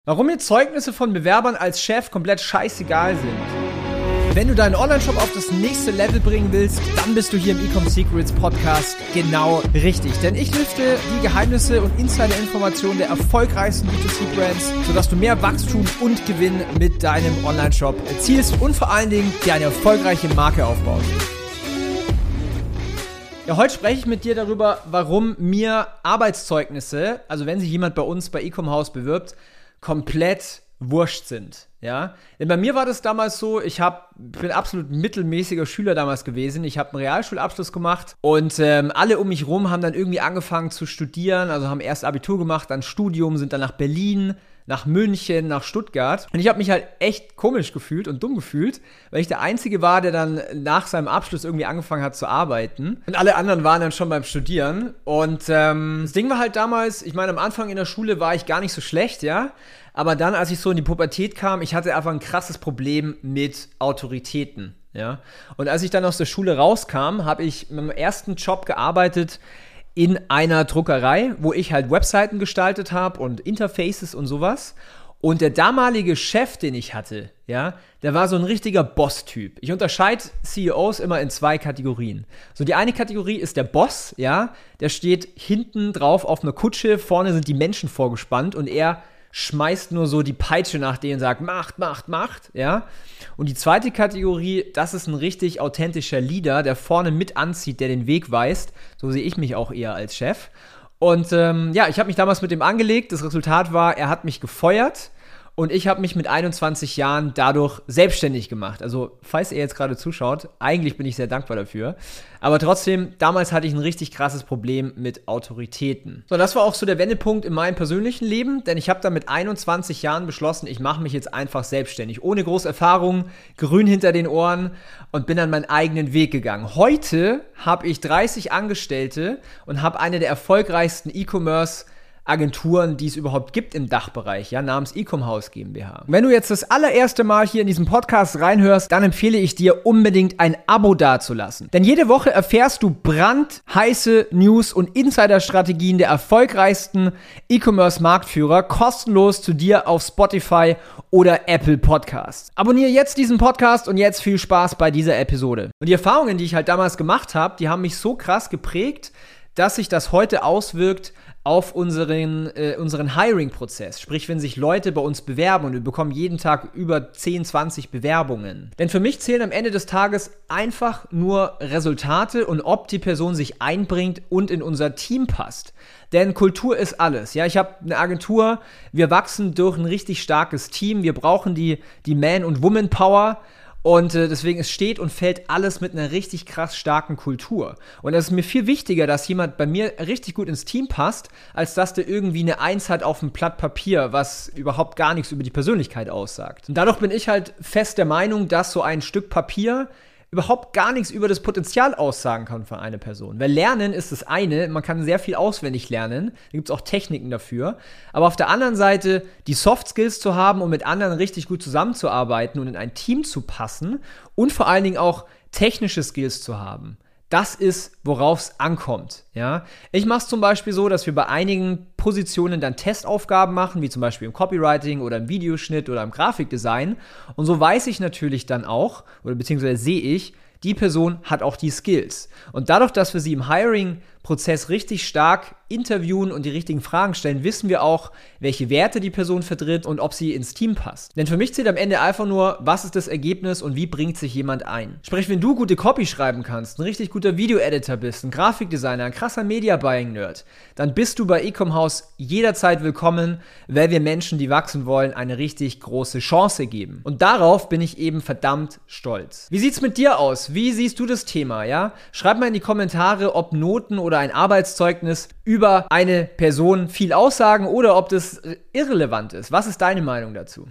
Warum mir Zeugnisse von Bewerbern als Chef komplett scheißegal sind. Wenn du deinen Online-Shop auf das nächste Level bringen willst, dann bist du hier im Ecom Secrets Podcast genau richtig. Denn ich lüfte die Geheimnisse und Insider-Informationen der erfolgreichsten B2C-Brands, sodass du mehr Wachstum und Gewinn mit deinem Online-Shop erzielst und vor allen Dingen dir eine erfolgreiche Marke aufbaust. Ja, heute spreche ich mit dir darüber, warum mir Arbeitszeugnisse, also wenn sich jemand bei uns bei Ecom House bewirbt, komplett wurscht sind, ja. Denn bei mir war das damals so, ich bin absolut mittelmäßiger Schüler damals gewesen. Ich habe einen Realschulabschluss gemacht und alle um mich rum haben dann irgendwie angefangen zu studieren, also haben erst Abitur gemacht, dann Studium, sind dann nach Berlin, nach München, nach Stuttgart. Und ich habe mich halt echt komisch gefühlt und dumm gefühlt, weil ich der Einzige war, der dann nach seinem Abschluss irgendwie angefangen hat zu arbeiten. Und alle anderen waren dann schon beim Studieren. Und das Ding war halt damals, ich meine, am Anfang in der Schule war ich gar nicht so schlecht, ja. Aber dann, als ich so in die Pubertät kam, ich hatte einfach ein krasses Problem mit Autoritäten, ja. Und als ich dann aus der Schule rauskam, habe ich mit meinem ersten Job gearbeitet in einer Druckerei, wo ich halt Webseiten gestaltet habe und Interfaces und sowas. Und der damalige Chef, den ich hatte, ja, der war so ein richtiger Boss-Typ. Ich unterscheide CEOs immer in zwei Kategorien. So, die eine Kategorie ist der Boss, ja, der steht hinten drauf auf einer Kutsche, vorne sind die Menschen vorgespannt und er schmeißt nur so die Peitsche nach denen und sagt, macht, ja. Und die zweite Kategorie, das ist ein richtig authentischer Leader, der vorne mit anzieht, der den Weg weist. So sehe ich mich auch eher als Chef. Und ja, ich habe mich damals mit dem angelegt. Das Resultat war, er hat mich gefeuert und ich habe mich mit 21 Jahren dadurch selbstständig gemacht. Also, falls ihr jetzt gerade zuschaut, eigentlich bin ich sehr dankbar dafür. Aber trotzdem, damals hatte ich ein richtig krasses Problem mit Autoritäten. So, das war auch so der Wendepunkt in meinem persönlichen Leben, denn ich habe dann mit 21 Jahren beschlossen, ich mache mich jetzt einfach selbstständig. Ohne große Erfahrung, grün hinter den Ohren und bin dann meinen eigenen Weg gegangen. Heute habe ich 30 Angestellte und habe eine der erfolgreichsten E-Commerce Agenturen, die es überhaupt gibt im Dachbereich, ja, namens Ecom House GmbH. Wenn du jetzt das allererste Mal hier in diesen Podcast reinhörst, dann empfehle ich dir unbedingt ein Abo dazulassen. Denn jede Woche erfährst du brandheiße News und Insider-Strategien der erfolgreichsten E-Commerce-Marktführer kostenlos zu dir auf Spotify oder Apple Podcasts. Abonniere jetzt diesen Podcast und jetzt viel Spaß bei dieser Episode. Und die Erfahrungen, die ich halt damals gemacht habe, die haben mich so krass geprägt, dass sich das heute auswirkt auf unseren Hiring-Prozess. Sprich, wenn sich Leute bei uns bewerben und wir bekommen jeden Tag über 10, 20 Bewerbungen. Denn für mich zählen am Ende des Tages einfach nur Resultate und ob die Person sich einbringt und in unser Team passt. Denn Kultur ist alles. Ja, ich habe eine Agentur, wir wachsen durch ein richtig starkes Team, wir brauchen die Man- und Woman-Power. Und deswegen, es steht und fällt alles mit einer richtig krass starken Kultur. Und es ist mir viel wichtiger, dass jemand bei mir richtig gut ins Team passt, als dass der irgendwie eine 1 hat auf einem Blatt Papier, was überhaupt gar nichts über die Persönlichkeit aussagt. Und dadurch bin ich halt fest der Meinung, dass so ein Stück Papier überhaupt gar nichts über das Potenzial aussagen kann von einer Person. Weil Lernen ist das eine, man kann sehr viel auswendig lernen, da gibt es auch Techniken dafür, aber auf der anderen Seite die Soft Skills zu haben, um mit anderen richtig gut zusammenzuarbeiten und in ein Team zu passen und vor allen Dingen auch technische Skills zu haben. Das ist, worauf es ankommt, ja. Ich mache es zum Beispiel so, dass wir bei einigen Positionen dann Testaufgaben machen, wie zum Beispiel im Copywriting oder im Videoschnitt oder im Grafikdesign. Und so weiß ich natürlich dann auch, oder beziehungsweise sehe ich, die Person hat auch die Skills. Und dadurch, dass wir sie im Hiring-Prozess richtig stark interviewen und die richtigen Fragen stellen, wissen wir auch, welche Werte die Person vertritt und ob sie ins Team passt. Denn für mich zählt am Ende einfach nur, was ist das Ergebnis und wie bringt sich jemand ein. Sprich, wenn du gute Copy schreiben kannst, ein richtig guter Video-Editor bist, ein Grafikdesigner, ein krasser Media-Buying-Nerd, dann bist du bei Ecom House jederzeit willkommen, weil wir Menschen, die wachsen wollen, eine richtig große Chance geben. Und darauf bin ich eben verdammt stolz. Wie sieht's mit dir aus? Wie siehst du das Thema, ja? Schreib mal in die Kommentare, ob Noten oder ein Arbeitszeugnis über eine Person viel aussagen oder ob das irrelevant ist. Was ist deine Meinung dazu?